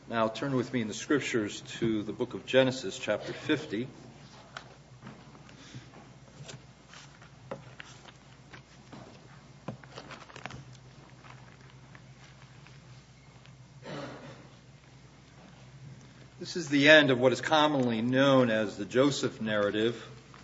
Now turn with me in the Scriptures to the book of Genesis, chapter 50. This is the end of what is commonly known as the Joseph narrative.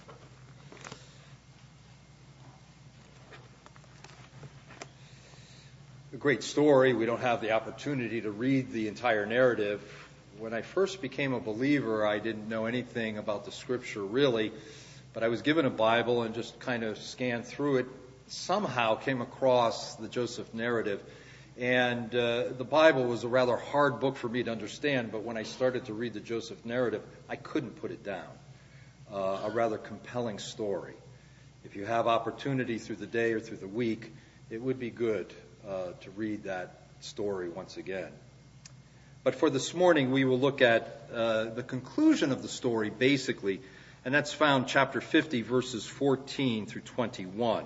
A great story. We don't have the opportunity to read the entire narrative. When I first became a believer, I didn't know anything about the Scripture really, but I was given a Bible and just kind of scanned through it. Somehow came across the Joseph narrative. And the Bible was a rather hard book for me to understand, but when I started to read the Joseph narrative, I couldn't put it down. A rather compelling story. If you have opportunity through the day or through the week, it would be good to read that story once again. But for this morning, we will look at the conclusion of the story, basically, and that's found chapter 50, verses 14 through 21.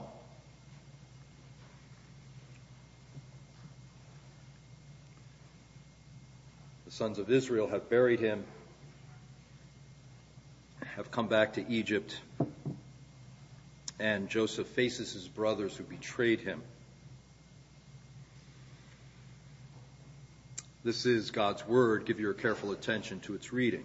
The sons of Israel have buried him, have come back to Egypt, and Joseph faces his brothers who betrayed him. This is God's word. Give your careful attention to its reading.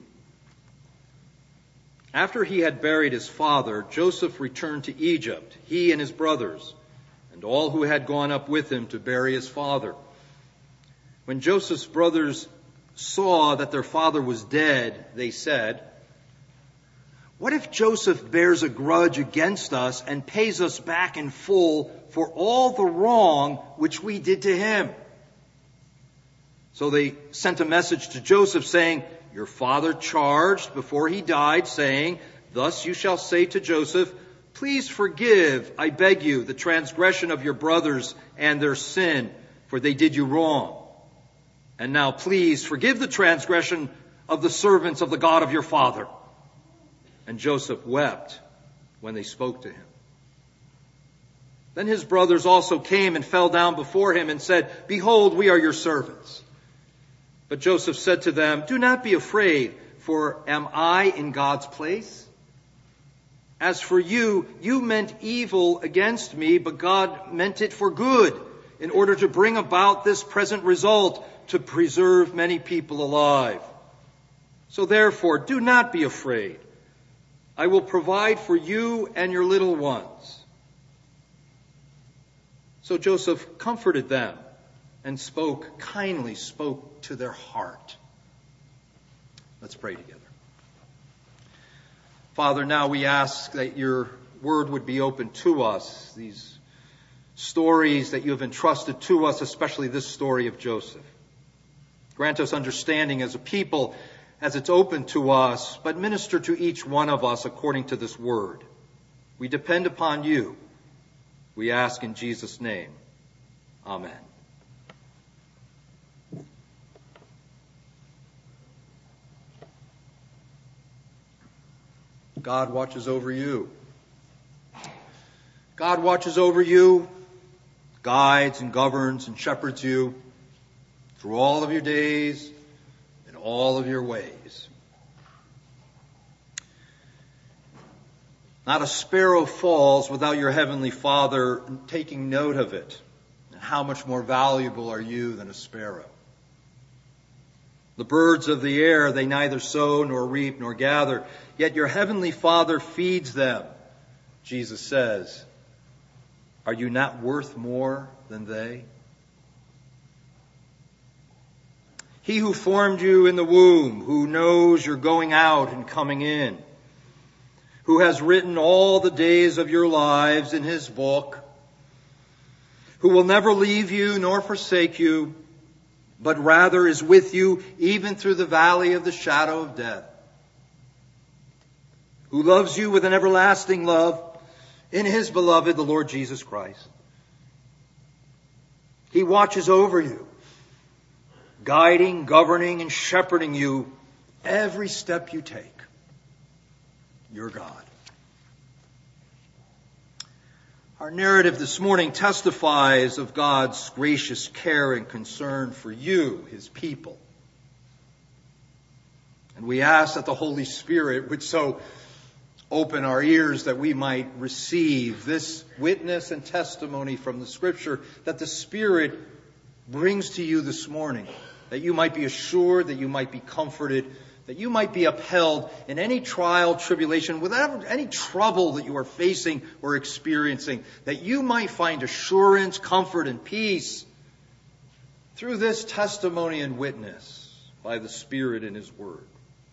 After he had buried his father, Joseph returned to Egypt, he and his brothers, and all who had gone up with him to bury his father. When Joseph's brothers saw that their father was dead, they said, "What if Joseph bears a grudge against us and pays us back in full for all the wrong which we did to him?" So they sent a message to Joseph saying, "Your father charged before he died, saying, 'Thus you shall say to Joseph, please forgive, I beg you, the transgression of your brothers and their sin, for they did you wrong. And now please forgive the transgression of the servants of the God of your father.' And Joseph wept when they spoke to him. Then his brothers also came and fell down before him and said, 'Behold, we are your servants.' But Joseph said to them, 'Do not be afraid, for am I in God's place? As for you, you meant evil against me, but God meant it for good, in order to bring about this present result, to preserve many people alive. So therefore, do not be afraid. I will provide for you and your little ones.' So Joseph comforted them and kindly spoke to their heart." Let's pray together. Father, now we ask that your word would be open to us, these stories that you have entrusted to us, especially this story of Joseph. Grant us understanding as a people as it's open to us, but minister to each one of us according to this word. We depend upon you. We ask in Jesus' name. Amen. God watches over you. God watches over you, guides and governs and shepherds you through all of your days and all of your ways. Not a sparrow falls without your heavenly Father taking note of it. And how much more valuable are you than a sparrow? The birds of the air, they neither sow nor reap nor gather, yet your heavenly Father feeds them. Jesus says, "Are you not worth more than they?" He who formed you in the womb, who knows your going out and coming in, who has written all the days of your lives in his book, who will never leave you nor forsake you, but rather is with you even through the valley of the shadow of death, who loves you with an everlasting love in his beloved, the Lord Jesus Christ. He watches over you, guiding, governing, and shepherding you every step you take. Your God. Our narrative this morning testifies of God's gracious care and concern for you, his people. And we ask that the Holy Spirit would so open our ears that we might receive this witness and testimony from the Scripture that the Spirit brings to you this morning, that you might be assured, that you might be comforted, that you might be upheld in any trial, tribulation, without any trouble that you are facing or experiencing, that you might find assurance, comfort, and peace through this testimony and witness by the Spirit in His Word.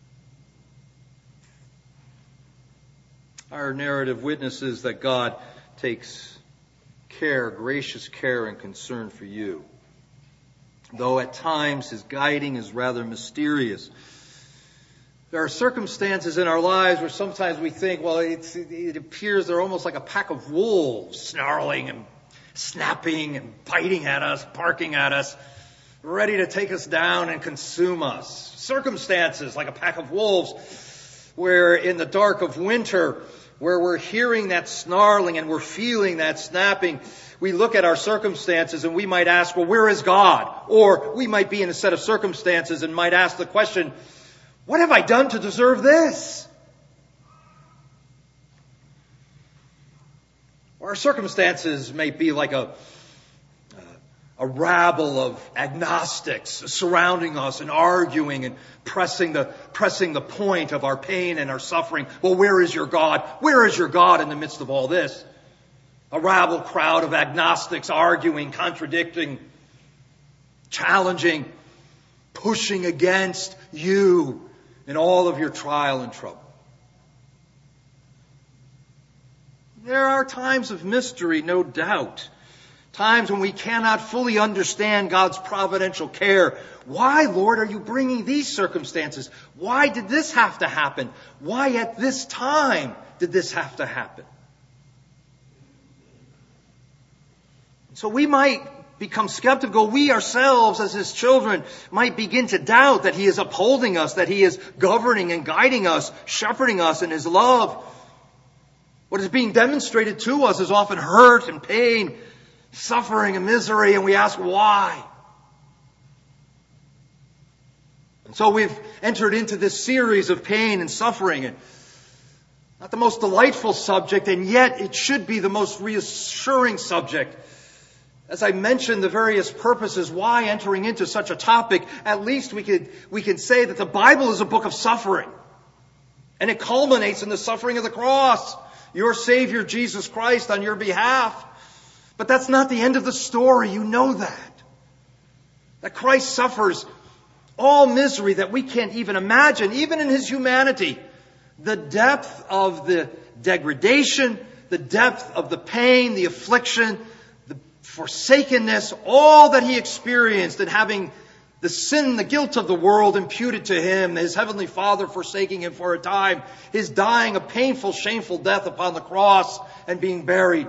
Our narrative witnesses that God takes care, gracious care and concern for you. Though at times His guiding is rather mysterious. There are circumstances in our lives where sometimes we think, well, it appears they're almost like a pack of wolves, snarling and snapping and biting at us, barking at us, ready to take us down and consume us. Circumstances like a pack of wolves, where in the dark of winter, where we're hearing that snarling and we're feeling that snapping, we look at our circumstances and we might ask, well, where is God? Or we might be in a set of circumstances and might ask the question, what have I done to deserve this? Or our circumstances may be like a rabble of agnostics surrounding us and arguing and pressing the point of our pain and our suffering. Well, where is your God? Where is your God in the midst of all this? A rabble crowd of agnostics arguing, contradicting, challenging, pushing against you in all of your trial and trouble. There are times of mystery, no doubt. Times when we cannot fully understand God's providential care. Why, Lord, are you bringing these circumstances? Why did this have to happen? Why at this time did this have to happen? So we might become skeptical. We ourselves, as His children, might begin to doubt that He is upholding us, that He is governing and guiding us, shepherding us in His love. What is being demonstrated to us is often hurt and pain, suffering and misery, and we ask why. And so we've entered into this series of pain and suffering, and not the most delightful subject, and yet it should be the most reassuring subject. As I mentioned the various purposes why entering into such a topic, at least we can say that the Bible is a book of suffering. And it culminates in the suffering of the cross. Your Savior, Jesus Christ, on your behalf. But that's not the end of the story. You know that. That Christ suffers all misery that we can't even imagine, even in His humanity. The depth of the degradation, the depth of the pain, the affliction, the forsakenness, all that He experienced in having the sin, the guilt of the world imputed to Him, His Heavenly Father forsaking Him for a time, His dying a painful, shameful death upon the cross and being buried.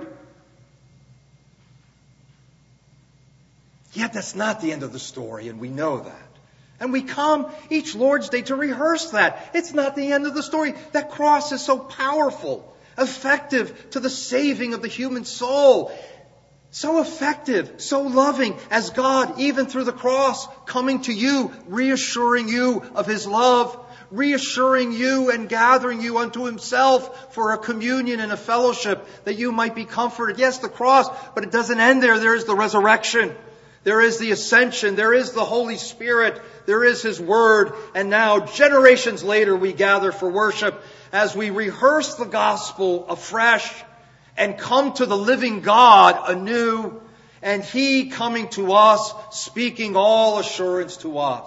Yet that's not the end of the story, and we know that. And we come each Lord's Day to rehearse that. It's not the end of the story. That cross is so powerful, effective to the saving of the human soul. So effective, so loving as God, even through the cross, coming to you, reassuring you of His love, reassuring you and gathering you unto Himself for a communion and a fellowship that you might be comforted. Yes, the cross, but it doesn't end there. There is the resurrection. There is the ascension. There is the Holy Spirit. There is His Word. And now, generations later, we gather for worship as we rehearse the gospel afresh and come to the living God anew, and He coming to us, speaking all assurance to us.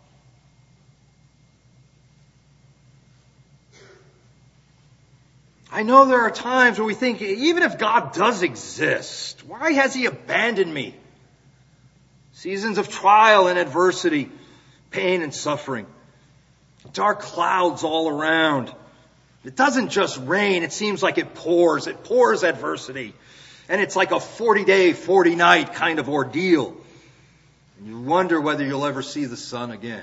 I know there are times where we think, even if God does exist, why has He abandoned me? Seasons of trial and adversity, pain and suffering, dark clouds all around. It doesn't just rain, it seems like it pours adversity. And it's like a 40-day, 40-night kind of ordeal. And you wonder whether you'll ever see the sun again.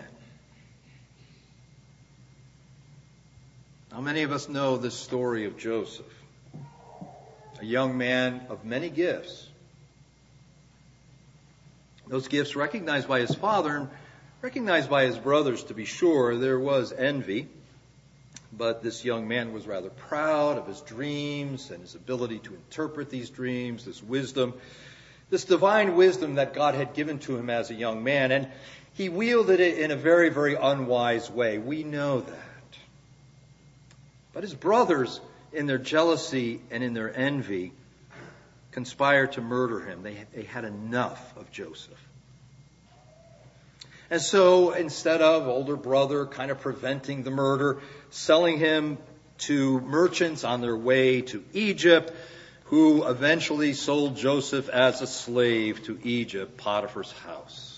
How many of us know this story of Joseph? A young man of many gifts. Those gifts recognized by his father and Recognized by his brothers, to be sure, there was envy, but this young man was rather proud of his dreams and his ability to interpret these dreams, this wisdom, this divine wisdom that God had given to him as a young man, and he wielded it in a very, very unwise way. We know that. But his brothers, in their jealousy and in their envy, conspired to murder him. They had enough of Joseph. And so instead of older brother kind of preventing the murder, selling him to merchants on their way to Egypt, who eventually sold Joseph as a slave to Egypt, Potiphar's house.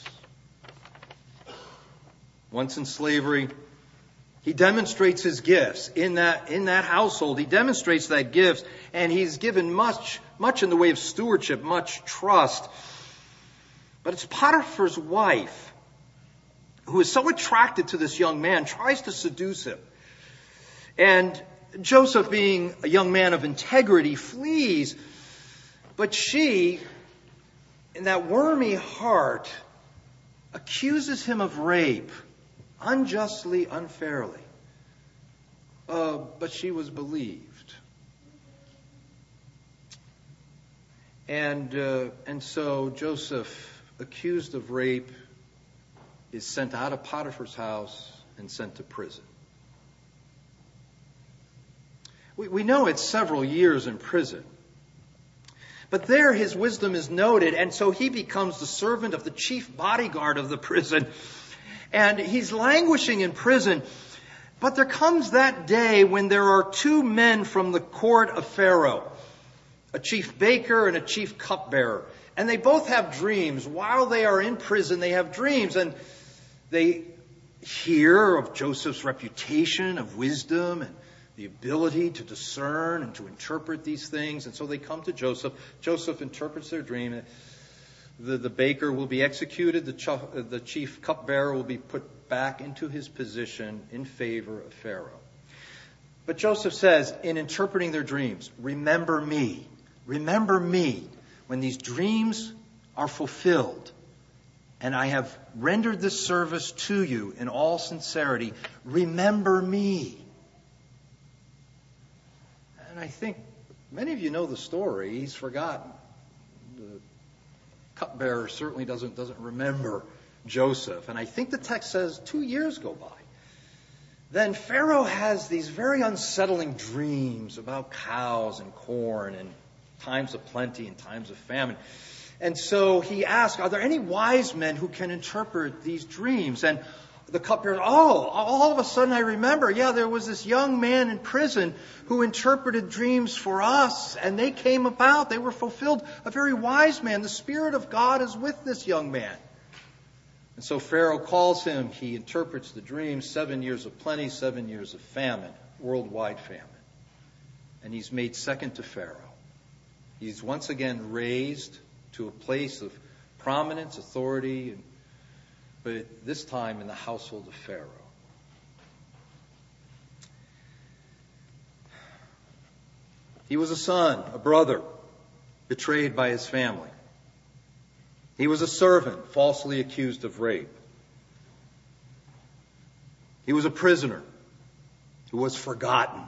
Once in slavery, he demonstrates his gifts in that household. He demonstrates that gifts, and he's given much in the way of stewardship, much trust. But it's Potiphar's wife who is so attracted to this young man, tries to seduce him. And Joseph, being a young man of integrity, flees. But she, in that wormy heart, accuses him of rape, unjustly, unfairly. But she was believed. And so Joseph, accused of rape, is sent out of Potiphar's house and sent to prison. We know it's several years in prison. But there his wisdom is noted, and so he becomes the servant of the chief bodyguard of the prison. And he's languishing in prison. But there comes that day when there are two men from the court of Pharaoh, a chief baker and a chief cupbearer. And they both have dreams. While they are in prison, they have dreams. And they hear of Joseph's reputation of wisdom and the ability to discern and to interpret these things. And so they come to Joseph. Joseph interprets their dream. The baker will be executed. The chief cupbearer will be put back into his position in favor of Pharaoh. But Joseph says, in interpreting their dreams, remember me. Remember me when these dreams are fulfilled. And I have rendered this service to you in all sincerity. Remember me. And I think many of you know the story. He's forgotten. The cupbearer certainly doesn't remember Joseph. And I think the text says 2 years go by. Then Pharaoh has these very unsettling dreams about cows and corn and times of plenty and times of famine. And so he asks, are there any wise men who can interpret these dreams? And the cupbearer, all of a sudden I remember, there was this young man in prison who interpreted dreams for us, and they came about, they were fulfilled. A very wise man. The Spirit of God is with this young man. And so Pharaoh calls him, he interprets the dreams, 7 years of plenty, 7 years of famine, worldwide famine. And he's made second to Pharaoh. He's once again raised to a place of prominence, authority, but this time in the household of Pharaoh. He was a son, a brother, betrayed by his family. He was a servant, falsely accused of rape. He was a prisoner who was forgotten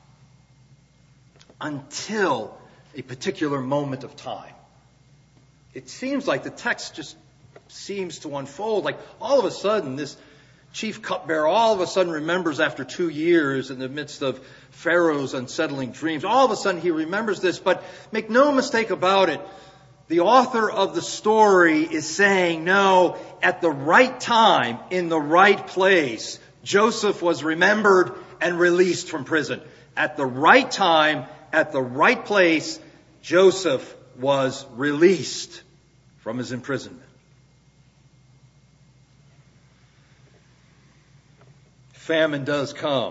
until a particular moment of time. It seems like the text just seems to unfold. Like all of a sudden, this chief cupbearer all of a sudden remembers after 2 years in the midst of Pharaoh's unsettling dreams. All of a sudden he remembers this. But make no mistake about it, the author of the story is saying, no, at the right time, in the right place, Joseph was remembered and released from prison. At the right time, at the right place, Joseph was released from his imprisonment. Famine does come.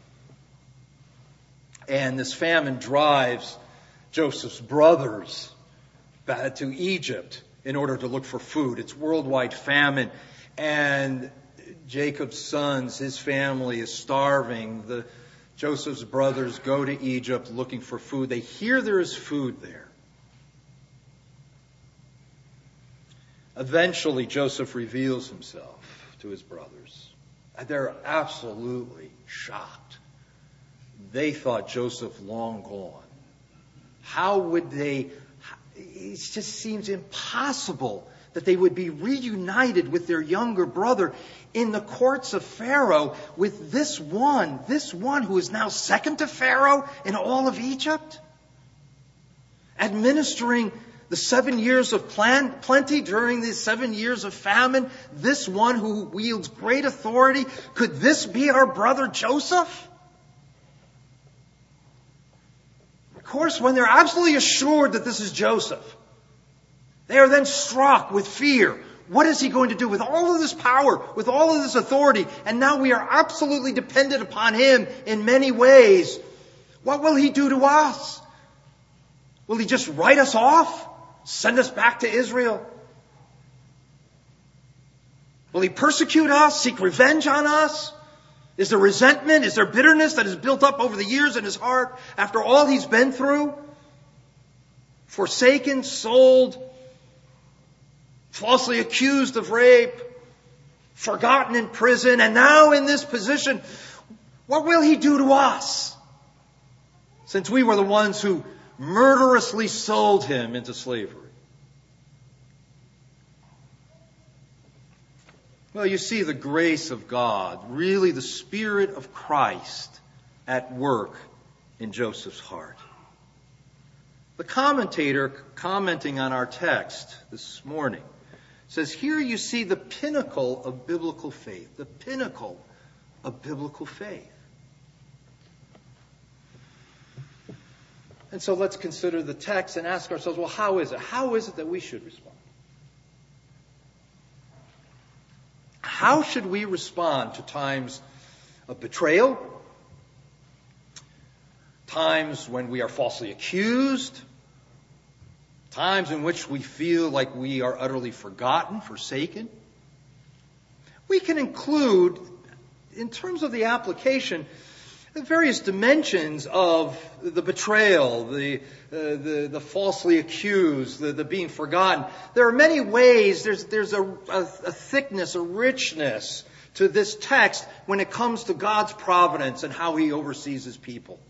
And this famine drives Joseph's brothers back to Egypt in order to look for food. It's worldwide famine. And Jacob's sons, his family is starving. Joseph's brothers go to Egypt looking for food. They hear there is food there. Eventually, Joseph reveals himself to his brothers. They're absolutely shocked. They thought Joseph long gone. How would they? It just seems impossible that they would be reunited with their younger brother in the courts of Pharaoh with this one who is now second to Pharaoh in all of Egypt, administering the 7 years of plenty during these 7 years of famine. This one who wields great authority. Could this be our brother Joseph? Of course, when they're absolutely assured that this is Joseph, they are then struck with fear. What is he going to do with all of this power, with all of this authority? And now we are absolutely dependent upon him in many ways. What will he do to us? Will he just write us off? Send us back to Israel? Will he persecute us? Seek revenge on us? Is there resentment? Is there bitterness that has built up over the years in his heart after all he's been through? Forsaken, sold, falsely accused of rape, forgotten in prison, and now in this position. What will he do to us? Since we were the ones who murderously sold him into slavery. Well, you see the grace of God, really the Spirit of Christ at work in Joseph's heart. The commentator commenting on our text this morning says, here you see the pinnacle of biblical faith. The pinnacle of biblical faith. And so let's consider the text and ask ourselves, well, how is it? How is it that we should respond? How should we respond to times of betrayal? Times when we are falsely accused? Times in which we feel like we are utterly forgotten, forsaken? We can include, in terms of the application, the various dimensions of the betrayal, the falsely accused, the being forgotten. There are many ways. There's a thickness, a richness to this text when it comes to God's providence and how he oversees his people.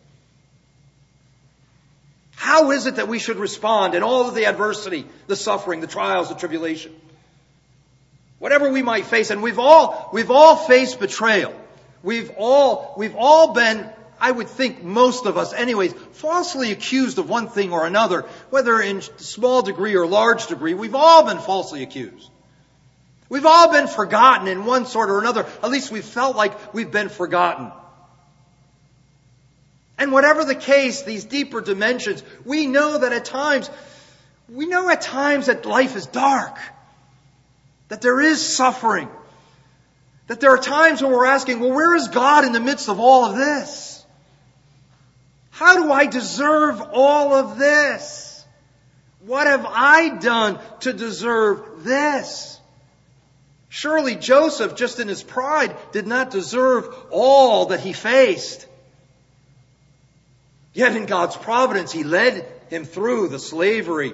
How is it that we should respond in all of the adversity, the suffering, the trials, the tribulation? Whatever we might face, and we've all faced betrayal. We've all been, I would think most of us anyways, falsely accused of one thing or another, whether in small degree or large degree. We've all been falsely accused. We've all been forgotten in one sort or another. At least we've felt like we've been forgotten. And whatever the case, these deeper dimensions, we know at times that life is dark, that there is suffering, that there are times when we're asking, well, where is God in the midst of all of this? How do I deserve all of this? What have I done to deserve this? Surely Joseph, just in his pride, did not deserve all that he faced. Yet in God's providence, he led him through the slavery,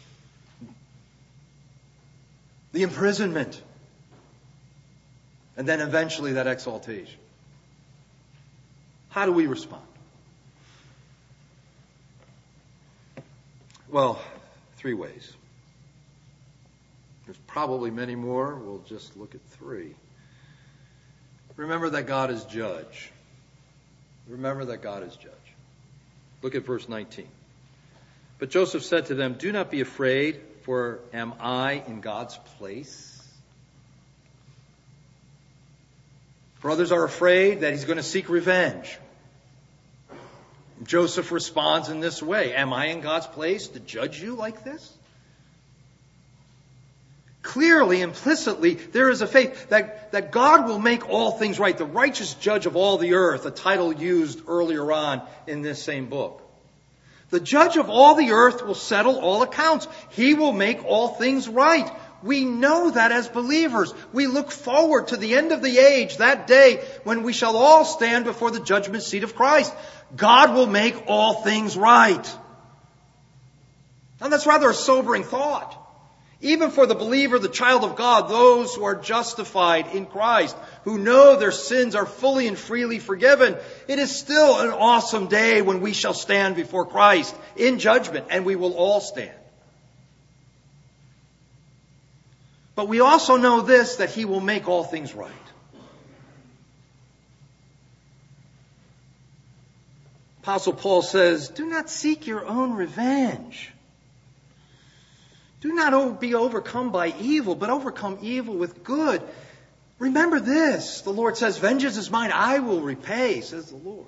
the imprisonment, and then eventually that exaltation. How do we respond? Well, 3 ways. There's probably many more. We'll just look at 3. Remember that God is judge. Remember that God is judge. Look at verse 19. But Joseph said to them, do not be afraid, for am I in God's place? Brothers are afraid that he's going to seek revenge. Joseph responds in this way, am I in God's place to judge you like this? Clearly, implicitly, there is a faith that God will make all things right. The righteous judge of all the earth, a title used earlier on in this same book. The judge of all the earth will settle all accounts. He will make all things right. We know that as believers. We look forward to the end of the age, that day when we shall all stand before the judgment seat of Christ. God will make all things right. Now that's rather a sobering thought. Even for the believer, the child of God, those who are justified in Christ, who know their sins are fully and freely forgiven, it is still an awesome day when we shall stand before Christ in judgment, and we will all stand. But we also know this, that He will make all things right. Apostle Paul says, do not seek your own revenge. Do not be overcome by evil, but overcome evil with good. Remember this, the Lord says, vengeance is mine, I will repay, says the Lord.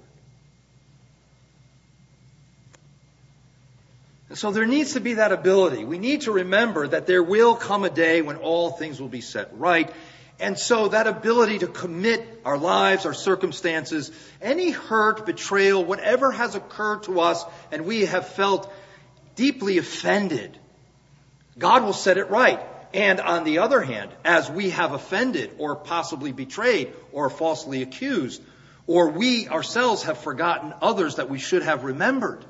And so there needs to be that ability. We need to remember that there will come a day when all things will be set right. And so that ability to commit our lives, our circumstances, any hurt, betrayal, whatever has occurred to us, and we have felt deeply offended, God will set it right. And on the other hand, as we have offended or possibly betrayed or falsely accused, or we ourselves have forgotten others that we should have remembered,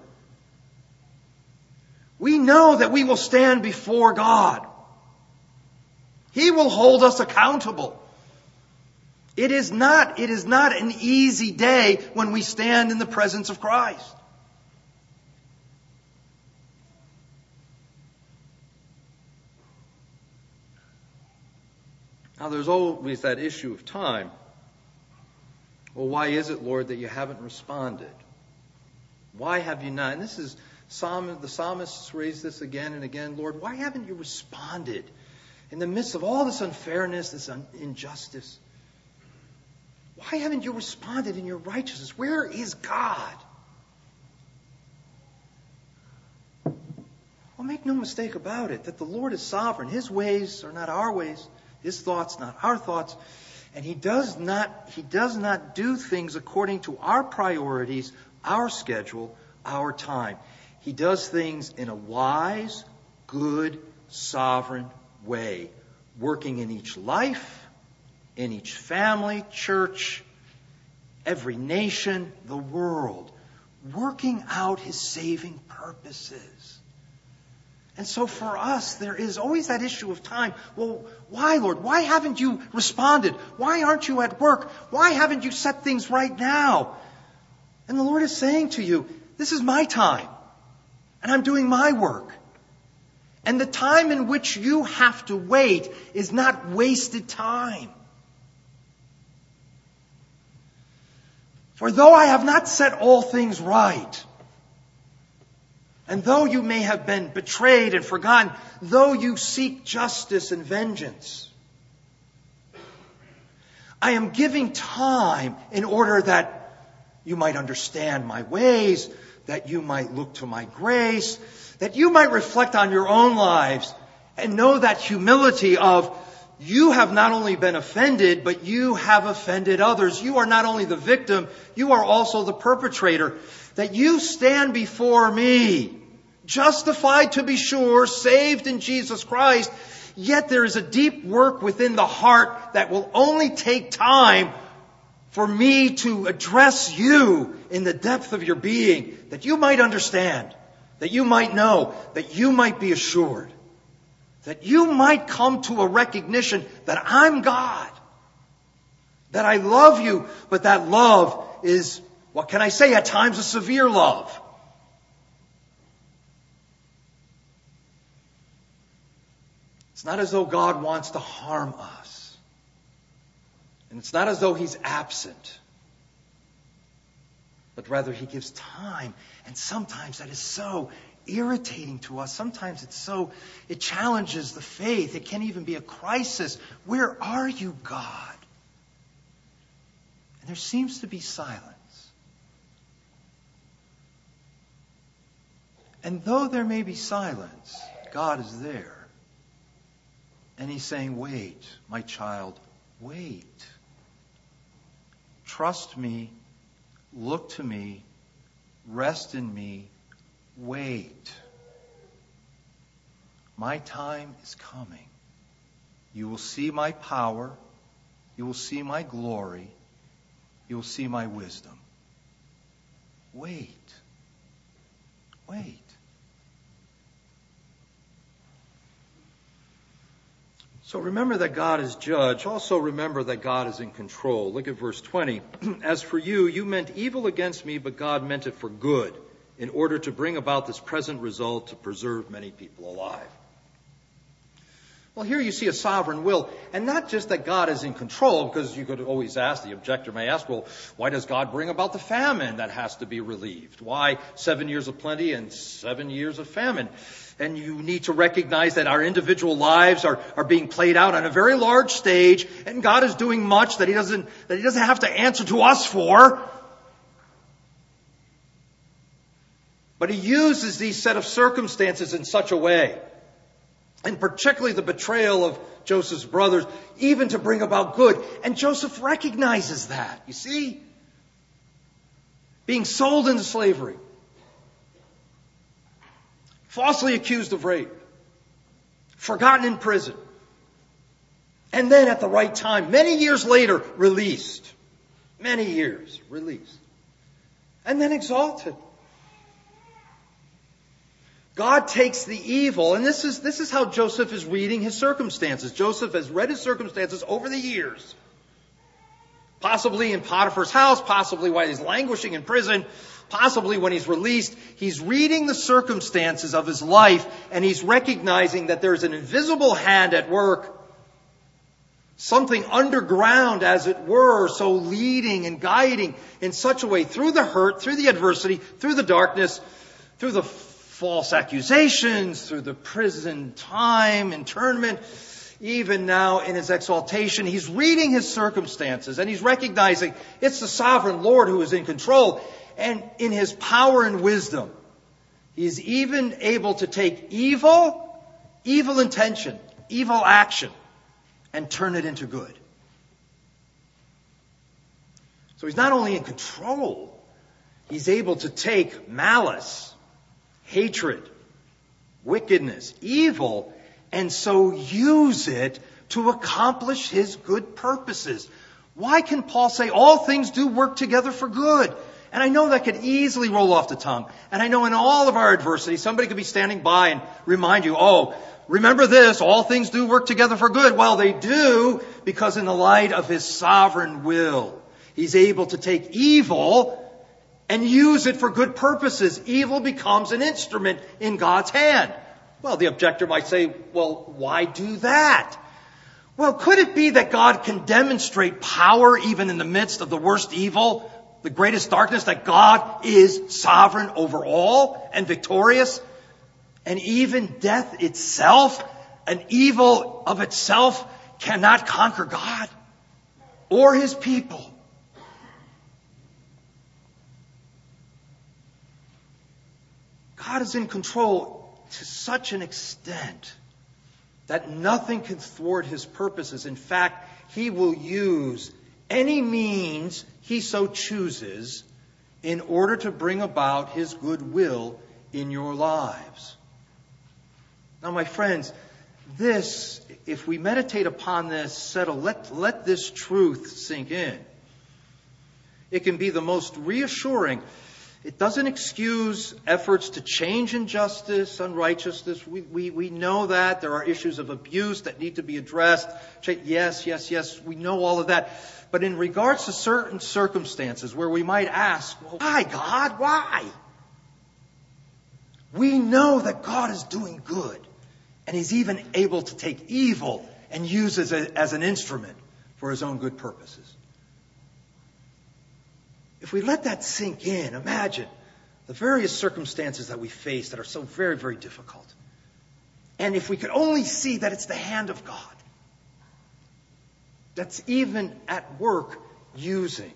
we know that we will stand before God. He will hold us accountable. It is not an easy day when we stand in the presence of Christ. Now there's always that issue of time. Well, why is it, Lord, that you haven't responded? Why have you not? And this is the psalmists raise this again and again. Lord, why haven't you responded in the midst of all this unfairness, this injustice? Why haven't you responded in your righteousness? Where is God? Well, make no mistake about it, that the Lord is sovereign. His ways are not our ways. His thoughts, not our thoughts. And He does not do things according to our priorities, our schedule, our time. He does things in a wise, good, sovereign way, working in each life, in each family, church, every nation, the world, working out His saving purposes. And so for us, there is always that issue of time. Well, why, Lord? Why haven't you responded? Why aren't you at work? Why haven't you set things right now? And the Lord is saying to you, this is my time, and I'm doing my work. And the time in which you have to wait is not wasted time. For though I have not set all things right, and though you may have been betrayed and forgotten, though you seek justice and vengeance, I am giving time in order that you might understand my ways, that you might look to my grace, that you might reflect on your own lives and know that humility of you have not only been offended, but you have offended others. You are not only the victim, you are also the perpetrator. That you stand before me, justified to be sure, saved in Jesus Christ, yet there is a deep work within the heart that will only take time for me to address you in the depth of your being, that you might understand, that you might know, that you might be assured, that you might come to a recognition that I'm God, that I love you, but that love is, what can I say, at times a severe love. It's not as though God wants to harm us. And it's not as though He's absent. But rather He gives time. And sometimes that is so irritating to us. Sometimes it challenges the faith. It can even be a crisis. Where are you, God? And there seems to be silence. And though there may be silence, God is there. And He's saying, wait, my child, wait. Trust me, look to me, rest in me, wait. My time is coming. You will see my power. You will see my glory. You will see my wisdom. Wait. Wait. So remember that God is judge. Also remember that God is in control. Look at verse 20. As for you, you meant evil against me, but God meant it for good, in order to bring about this present result to preserve many people alive. Well, here you see a sovereign will, and not just that God is in control, because you could always ask, the objector may ask, well, why does God bring about the famine that has to be relieved? Why 7 years of plenty and 7 years of famine? And you need to recognize that our individual lives are being played out on a very large stage, and God is doing much that He doesn't have to answer to us for. But He uses these set of circumstances in such a way, and particularly the betrayal of Joseph's brothers, even to bring about good. And Joseph recognizes that, you see? Being sold into slavery, falsely accused of rape, forgotten in prison, and then at the right time, many years later, released. Many years, released. And then exalted. God takes the evil, and this is how Joseph is reading his circumstances. Joseph has read his circumstances over the years. Possibly in Potiphar's house, possibly while he's languishing in prison, possibly when he's released. He's reading the circumstances of his life, and he's recognizing that there's an invisible hand at work, something underground, as it were, so leading and guiding in such a way through the hurt, through the adversity, through the darkness, through the false accusations, through the prison time, internment, even now in his exaltation. He's reading his circumstances, and he's recognizing it's the sovereign Lord who is in control. And in his power and wisdom, he's even able to take evil intention, evil action, and turn it into good. So he's not only in control, he's able to take malice, hatred, wickedness, evil, and so use it to accomplish his good purposes. Why can Paul say all things do work together for good? And I know that could easily roll off the tongue. And I know in all of our adversity, somebody could be standing by and remind you, oh, remember this, all things do work together for good. Well, they do, because in the light of his sovereign will, he's able to take evil and use it for good purposes. Evil becomes an instrument in God's hand. Well, the objector might say, well, why do that? Well, could it be that God can demonstrate power even in the midst of the worst evil, the greatest darkness, that God is sovereign over all and victorious? And even death itself, an evil of itself, cannot conquer God or His people. God is in control to such an extent that nothing can thwart His purposes. In fact, He will use any means He so chooses in order to bring about His good will in your lives. Now, my friends, this, if we meditate upon this, settle, let this truth sink in. It can be the most reassuring. It doesn't excuse efforts to change injustice, unrighteousness. We know that. There are issues of abuse that need to be addressed. Yes, we know all of that. But in regards to certain circumstances where we might ask, well, why, God? Why? We know that God is doing good. And He's even able to take evil and use it as an instrument for His own good purposes. If we let that sink in, imagine the various circumstances that we face that are so very, very difficult. And if we could only see that it's the hand of God that's even at work using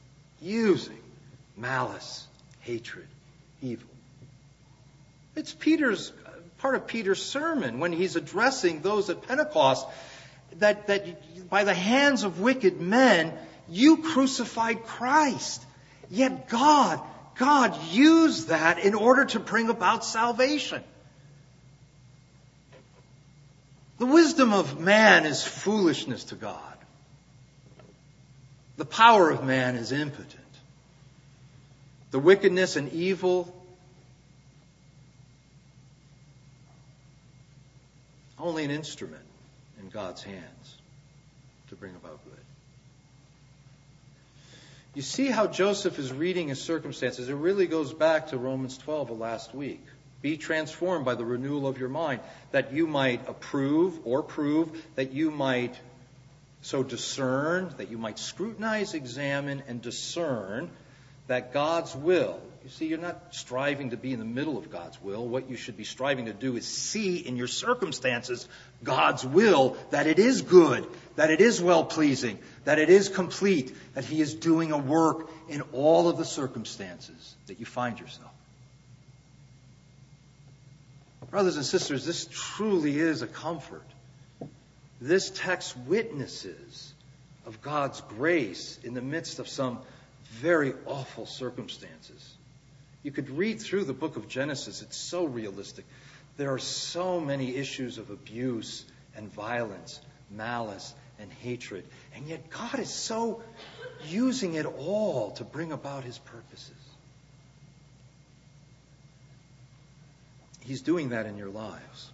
malice, hatred, evil. It's part of Peter's sermon when he's addressing those at Pentecost that by the hands of wicked men you crucified Christ. Yet God used that in order to bring about salvation. The wisdom of man is foolishness to God. The power of man is impotent. The wickedness and evil only an instrument in God's hands to bring about good. You see how Joseph is reading his circumstances. It really goes back to Romans 12 of last week. Be transformed by the renewal of your mind, that you might approve or prove, that you might so discern, that you might scrutinize, examine, and discern that God's will. You see, you're not striving to be in the middle of God's will. What you should be striving to do is see in your circumstances God's will, that it is good, that it is well-pleasing, that it is complete, that He is doing a work in all of the circumstances that you find yourself. Brothers and sisters, this truly is a comfort. This text witnesses of God's grace in the midst of some very awful circumstances. You could read through the book of Genesis. It's so realistic. There are so many issues of abuse and violence, malice and hatred. And yet God is so using it all to bring about His purposes. He's doing that in your lives.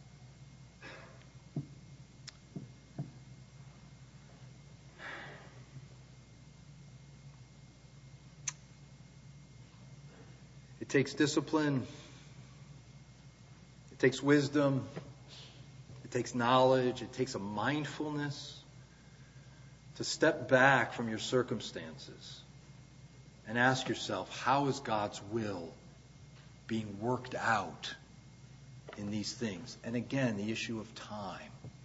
It takes discipline. It takes wisdom. It takes knowledge. It takes a mindfulness to step back from your circumstances and ask yourself, how is God's will being worked out in these things? And again, the issue of time.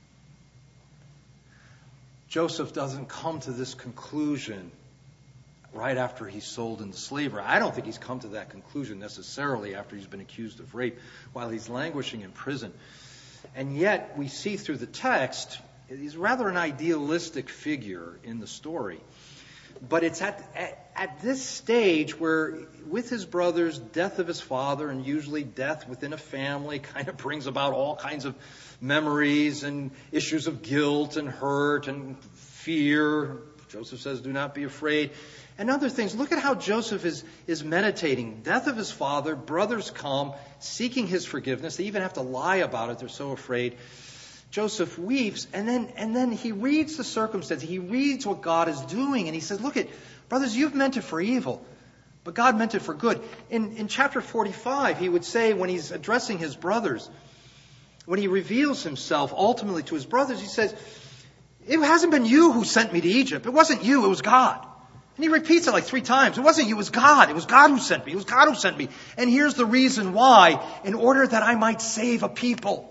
Joseph doesn't come to this conclusion right after he's sold into slavery. I don't think he's come to that conclusion necessarily after he's been accused of rape while he's languishing in prison. And yet, we see through the text, he's rather an idealistic figure in the story. But it's at this stage where, with his brothers, death of his father, and usually death within a family, kind of brings about all kinds of memories and issues of guilt and hurt and fear. Joseph says, do not be afraid. And other things. Look at how Joseph is meditating. Death of his father, brothers come, seeking his forgiveness. They even have to lie about it. They're so afraid. Joseph weeps, and then he reads the circumstance. He reads what God is doing, and he says, look, brothers, you've meant it for evil, but God meant it for good. In chapter 45, he would say, when he's addressing his brothers, when he reveals himself ultimately to his brothers, he says, it hasn't been you who sent me to Egypt. It wasn't you, it was God. And he repeats it like 3 times. It wasn't you, it was God. It was God who sent me. It was God who sent me. And here's the reason why, in order that I might save a people.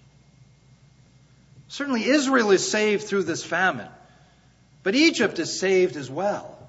Certainly Israel is saved through this famine, but Egypt is saved as well.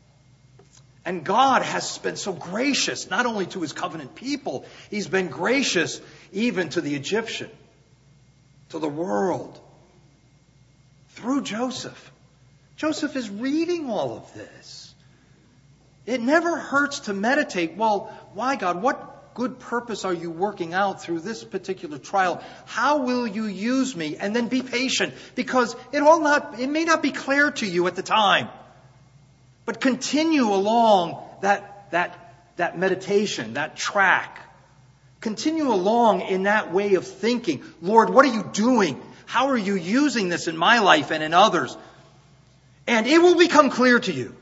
And God has been so gracious, not only to His covenant people, He's been gracious even to the Egyptian, to the world, through Joseph. Joseph is reading all of this. It never hurts to meditate, well, why God? What good purpose are you working out through this particular trial? How will you use me? And then be patient, because it may not be clear to you at the time. But continue along that meditation, that track. Continue along in that way of thinking. Lord, what are you doing? How are you using this in my life and in others? And it will become clear to you.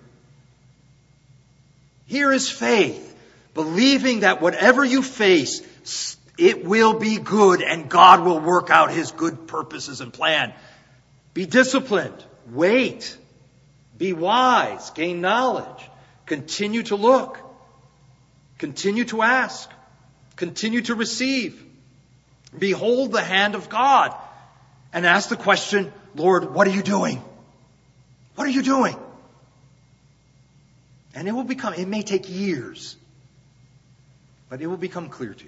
Here is faith, believing that whatever you face, it will be good and God will work out His good purposes and plan. Be disciplined. Wait. Be wise. Gain knowledge. Continue to look. Continue to ask. Continue to receive. Behold the hand of God. And ask the question, Lord, what are you doing? What are you doing? And it may take years, but it will become clear to you.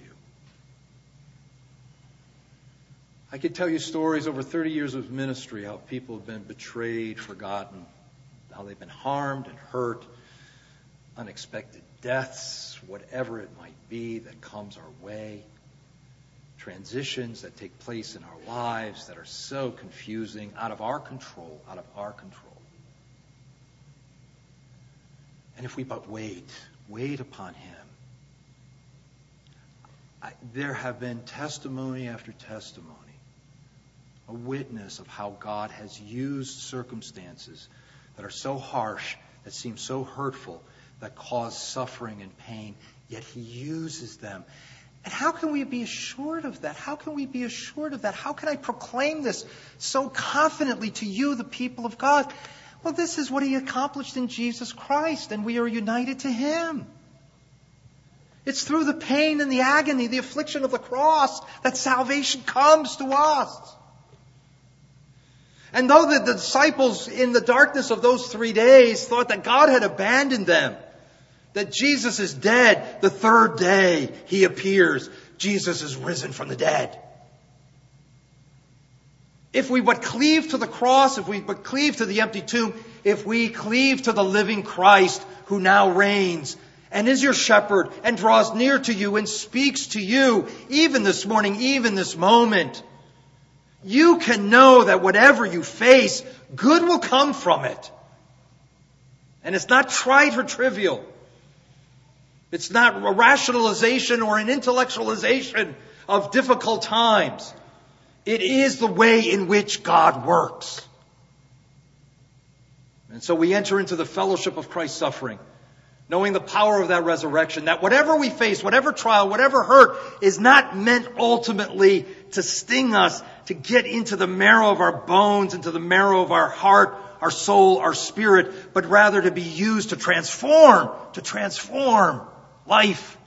I could tell you stories over 30 years of ministry, how people have been betrayed, forgotten, how they've been harmed and hurt, unexpected deaths, whatever it might be that comes our way, transitions that take place in our lives that are so confusing, out of our control. And if we but wait upon Him. There have been testimony after testimony a witness of how God has used circumstances that are so harsh, that seem so hurtful, that cause suffering and pain, yet He uses them. And how can we be assured of that? How can we be assured of that? How can I proclaim this so confidently to you, the people of God? Well, this is what He accomplished in Jesus Christ, and we are united to Him. It's through the pain and the agony, the affliction of the cross, that salvation comes to us. And though the disciples in the darkness of those 3 days thought that God had abandoned them, that Jesus is dead, the third day He appears. Jesus is risen from the dead. If we but cleave to the cross, if we but cleave to the empty tomb, if we cleave to the living Christ who now reigns and is your shepherd and draws near to you and speaks to you, even this morning, even this moment, you can know that whatever you face, good will come from it. And it's not trite or trivial. It's not a rationalization or an intellectualization of difficult times. It is the way in which God works. And so we enter into the fellowship of Christ's suffering, knowing the power of that resurrection, that whatever we face, whatever trial, whatever hurt, is not meant ultimately to sting us, to get into the marrow of our bones, into the marrow of our heart, our soul, our spirit, but rather to be used to transform life.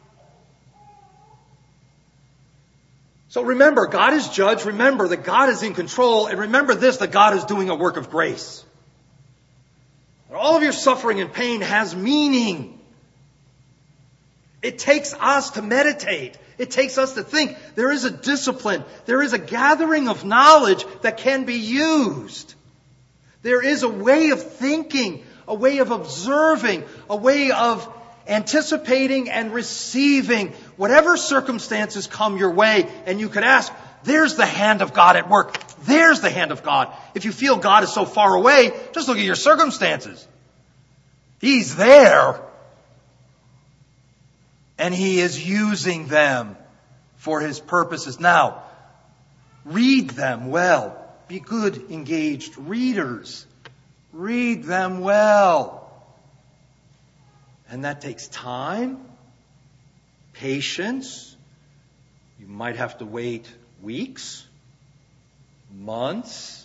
So remember, God is judge. Remember that God is in control. And remember this, that God is doing a work of grace. All of your suffering and pain has meaning. It takes us to meditate. It takes us to think. There is a discipline. There is a gathering of knowledge that can be used. There is a way of thinking, a way of observing, a way of anticipating and receiving whatever circumstances come your way. And you could ask, there's the hand of God at work. There's the hand of God. If you feel God is so far away, just look at your circumstances. He's there. And He is using them for His purposes. Now, read them well. Be good, engaged readers. Read them well. And that takes time, patience. You might have to wait weeks, months,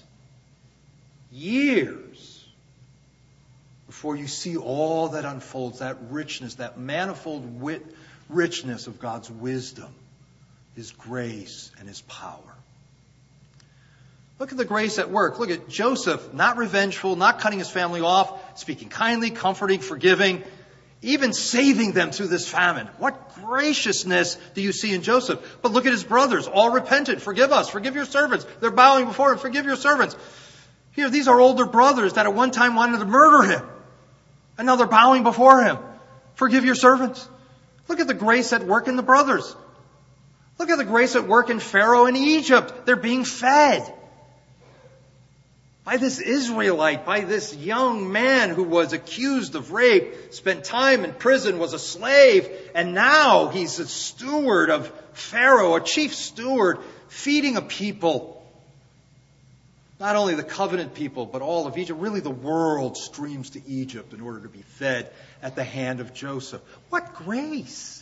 years before you see all that unfolds, that richness, that manifold richness of God's wisdom, His grace, and His power. Look at the grace at work. Look at Joseph, not revengeful, not cutting his family off, speaking kindly, comforting, forgiving, even saving them through this famine. What graciousness do you see in Joseph? But look at his brothers, all repentant. Forgive us, forgive your servants. They're bowing before Him, forgive your servants. Here, these are older brothers that at one time wanted to murder him. And now they're bowing before Him. Forgive your servants. Look at the grace at work in the brothers. Look at the grace at work in Pharaoh in Egypt. They're being fed by this Israelite, by this young man who was accused of rape, spent time in prison, was a slave, and now he's a steward of Pharaoh, a chief steward, feeding a people. Not only the covenant people, but all of Egypt. Really, the world streams to Egypt in order to be fed at the hand of Joseph. What grace!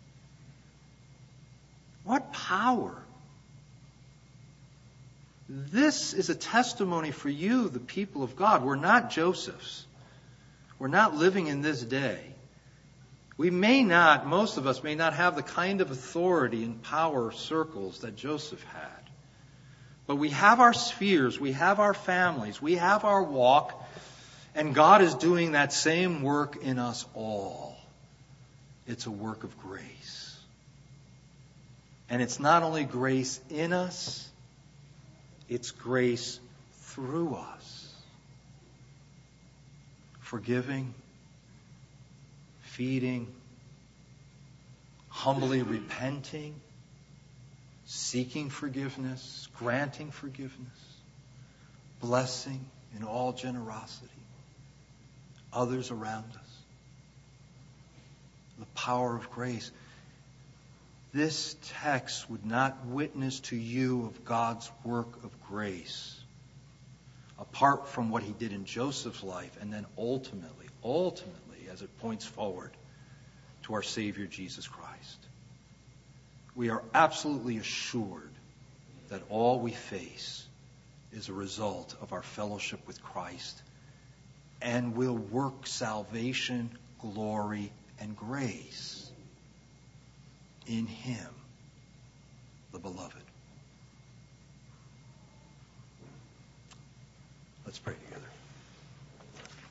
What power! This is a testimony for you, the people of God. We're not Josephs. We're not living in this day. We may not, most of us may not have the kind of authority and power circles that Joseph had. But we have our spheres, we have our families, we have our walk, and God is doing that same work in us all. It's a work of grace. And it's not only grace in us, it's grace through us. Forgiving, feeding, humbly repenting, seeking forgiveness, granting forgiveness, blessing in all generosity, others around us. The power of grace. this text would not witness to you of God's work of grace, apart from what he did in Joseph's life, and then ultimately, as it points forward to our Savior Jesus Christ, we are absolutely assured that all we face is a result of our fellowship with Christ and will work salvation, glory, and grace in him, the beloved. Let's pray.